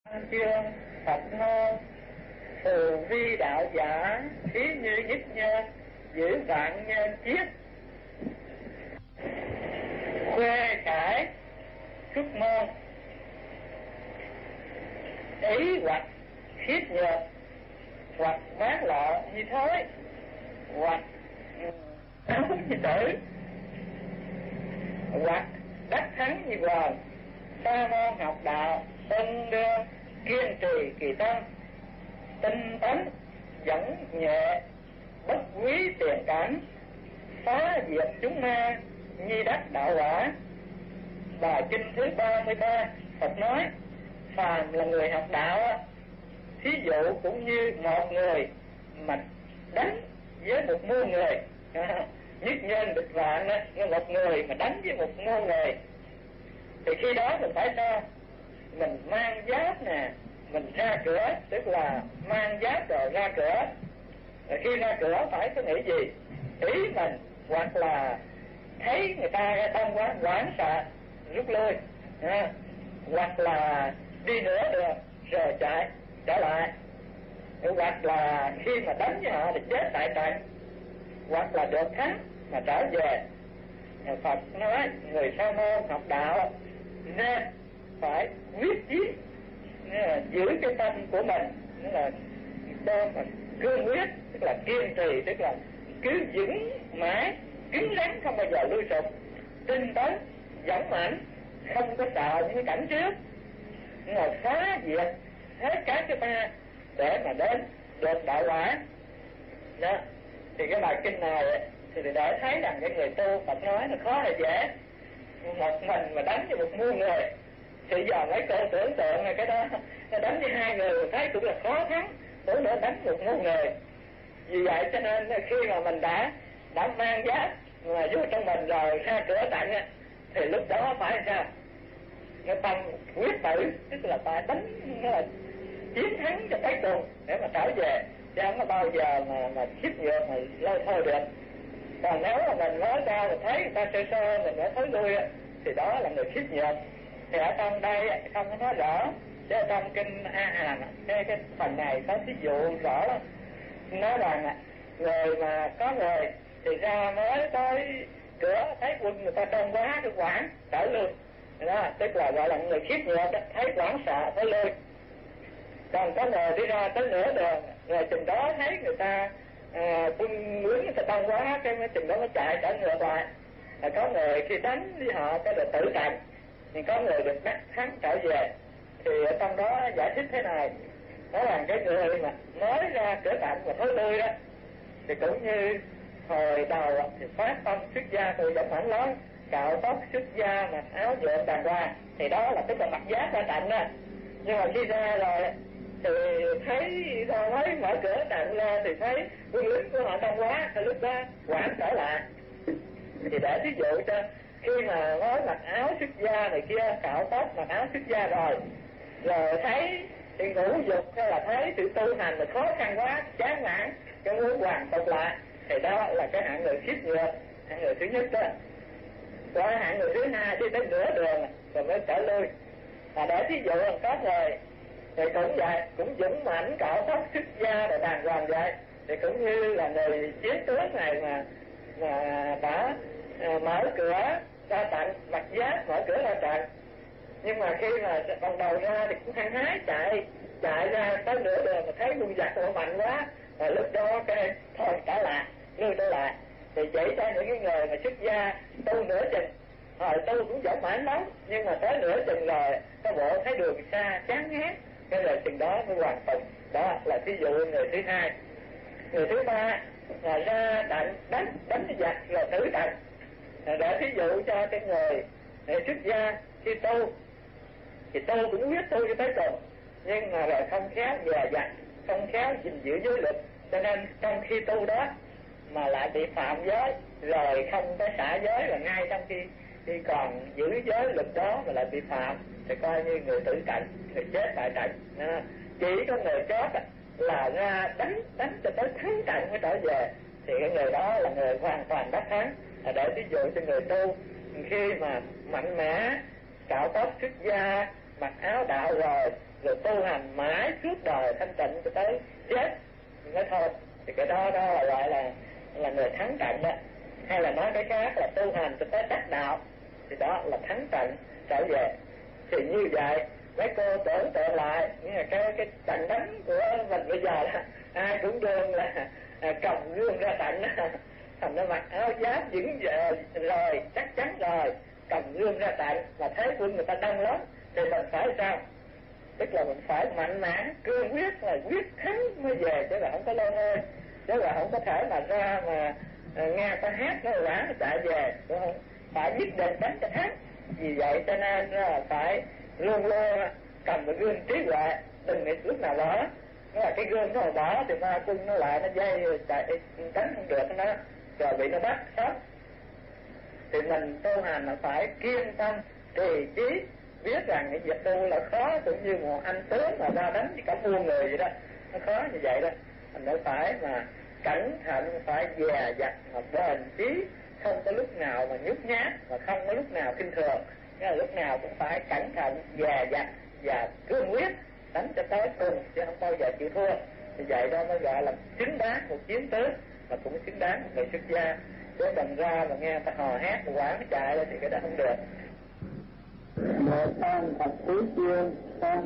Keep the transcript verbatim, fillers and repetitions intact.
chương Phật ngôn từ vi đạo giả thí như nhất nhân giữ vạn nhân chiết khuê cải xuất môn ý hoặc khiết nhược hoặc mát lọ như thối hoặc áo như tử hoặc đắc thắng như vòm sa môn học đạo tân đương kiên trì kỳ tâm tinh tấn dẫn nhẹ bất quý tiền cảnh phá diệt chúng ma nhi đắc đạo quả. Bài kinh thứ ba mươi ba Phật nói phàm là người học đạo, thí dụ cũng như một người mà đánh với một muôn người, à, nhất nhân được vạn đó, một người mà đánh với một muôn người thì khi đó mình phải sao? Mình mang giáp nè, mình ra cửa, tức là mang giáp rồi ra cửa. Rồi khi ra cửa phải có nghĩ gì? Ý mình hoặc là thấy người ta đông quá hoảng sợ rút lui, à, hoặc là đi nửa đường rồi chạy trở lại, hoặc là khi mà đánh với họ thì chết tại trận, hoặc là được thắng mà trở về. Phật nói người sa môn học đạo nên phải quyết chí giữ cái tâm của mình, tức là tâm mà cương quyết, tức là kiên trì, tức là cứ vững mãi cứng rắn, không bao giờ lui sụp, tinh tấn dũng mãnh, không có sợ những cái cảnh trước, ngồi phá diệt hết các cái ma để mà đến được đạo quả đó. Thì cái bài kinh này thì để thấy rằng cái người tu Phật nói nó khó là dễ, một mình mà đánh với một muôn người thì giờ mấy cô tưởng tượng là cái đó đánh với hai người thấy cũng là khó thắng, tưởng nữa đánh một muôn người. Vì vậy cho nên khi mà mình đã đã mang giáp mà vô trong mình rồi ra cửa tận thì lúc đó phải sao? Cái tâm quyết tử, tức là phải đánh, là chiến thắng cho tới cùng để mà trở về, chứ không có bao giờ mà mà khiếp nhược mà lôi thôi được. Còn nếu mà mình nói ra mình thấy người ta sơ sơ mình nói thối lui thì đó là người khiếp nhược. Thì ở trong đây không có nói rõ, chứ ở trong kinh A Hàm cái cái phần này có thí dụ rõ lắm. Nói rằng người mà có người thì ra mới tới cửa thấy quân người ta đông quá cái quảng trở lui đó, tức là gọi là người khiếp nhược, thấy quảng sợ phải lui. Còn có người đi ra tới nửa đường rồi chừng đó thấy người ta à, quân lính người ta đông quá cái chừng đó nó chạy trở ngược lại. À, có người khi đánh với họ có được tử trận, thì có người được đắc thắng trở về. Thì ở trong đó giải thích thế này, đó là cái người mà mới ra cửa trận mà thối lui đó thì cũng như hồi đầu thì phát tâm xuất gia từ giống ảnh lớn, cạo tóc xuất gia mặc áo nhuộm đàng hoàng, thì đó là tức là mặc giáp ra trận đó. Nhưng mà khi ra rồi thì thấy ra mới mở cửa trận ra thì thấy quân lính của họ đông quá, thì lúc đó quản trở lại. Thì để ví dụ cho khi mà nói mặc áo xuất gia này kia, cạo tóc mặc áo xuất gia rồi rồi thấy thì ngũ dục hay là thấy sự tu hành là khó khăn quá, chán nản, cái muốn hoàn tục lại, thì đó là cái hạng người khiếp nhược, hạng người thứ nhất đó. Còn hạng người thứ hai đi tới nửa đường rồi mới trở lui. Và để ví dụ là có người thì cũng vậy, cũng vững mạnh cạo tóc xuất gia rồi đàng hoàng vậy, thì cũng như là người chiến tướng này mà mà đã à, mở cửa ra trận, mặc giáp mở cửa ra trận, nhưng mà khi mà ban đầu ra thì cũng hăng hái chạy chạy ra tới nửa đường mà thấy quân giặc họ mạnh quá, rồi lúc đó cái thôi trở lại, lui trở lại. Thì chỉ cho những cái người mà xuất gia tu nửa chừng, hồi tu cũng dũng mãnh lắm, nhưng mà tới nửa chừng rồi cái bộ thấy đường xa chán ngán, cái rồi chừng đó mới hoàn tục. Đó là ví dụ người thứ hai. Người thứ ba là ra đánh đánh đánh giặc rồi tử trận, để ví dụ cho cái người để xuất gia khi tu thì tu cũng biết tu cho tới cùng, nhưng mà rồi không khéo dè dặt, không khéo gìn giữ giới luật, cho nên trong khi tu đó mà lại bị phạm giới, rồi không có xả giới, là ngay trong khi khi còn giữ giới luật đó mà lại bị phạm thì coi như người tử trận, người chết tại trận. À, chỉ có người chết là ra đánh đánh cho tới thắng trận mới trở về, thì cái người đó là người hoàn toàn đắc thắng. À, để ví dụ cho người tu khi mà mạnh mẽ cạo tóc xuất gia mặc áo đạo rồi rồi tu hành mãi suốt đời thanh tịnh cho tới chết mới thôi, thì cái đó đó là gọi là là người thắng trận đó. Hay là nói cái khác là tu hành cho tới đắc đạo, thì đó là thắng trận trở về. Thì như vậy mấy cô tưởng tượng lại, nghĩa là cái cái trận đánh của mình bây giờ là ai cũng đương là à, cầm gương ra trận, thành nó mặc áo giáp vững rồi, chắc chắn rồi, cầm gương ra trận mà thấy quân người ta đông lắm, thì mình phải sao? Tức là mình phải mạnh mẽ cương quyết, là quyết thắng mới về, chứ là không có lơ hơi, chứ là không có thể mà ra mà à, nghe ta hát nó quả chạy về, đúng không? Phải nhất định đánh cho thắng. Vì vậy cho nên là phải luôn luôn cầm cái gương trí huệ, đừng nghĩ lúc nào bỏ. Nó là cái gương nó mà bỏ thì ma quân nó lại nó dây chạy tránh không được nó, rồi bị nó bắt sót. Thì mình tu hành là phải kiên tâm trì chí, biết rằng cái việc tu là khó, cũng như một anh tướng mà ra đánh với cả muôn người vậy đó, nó khó như vậy đó. Mình mới phải mà cẩn thận, phải dè dặt mà bền chí, không có lúc nào mà nhút nhát, mà không có lúc nào khinh thường, nghĩa là lúc nào cũng phải cẩn thận, dè dặt và cương quyết đánh cho tới cùng, chứ không bao giờ chịu thua. Thì vậy đó mới gọi là xứng đáng một chiến tướng, mà cũng xứng đáng một người xuất gia. Chứ đừng ra mà nghe ta hò hét mà quán chạy thì cái đó không được. Một con thật quý chuyên, con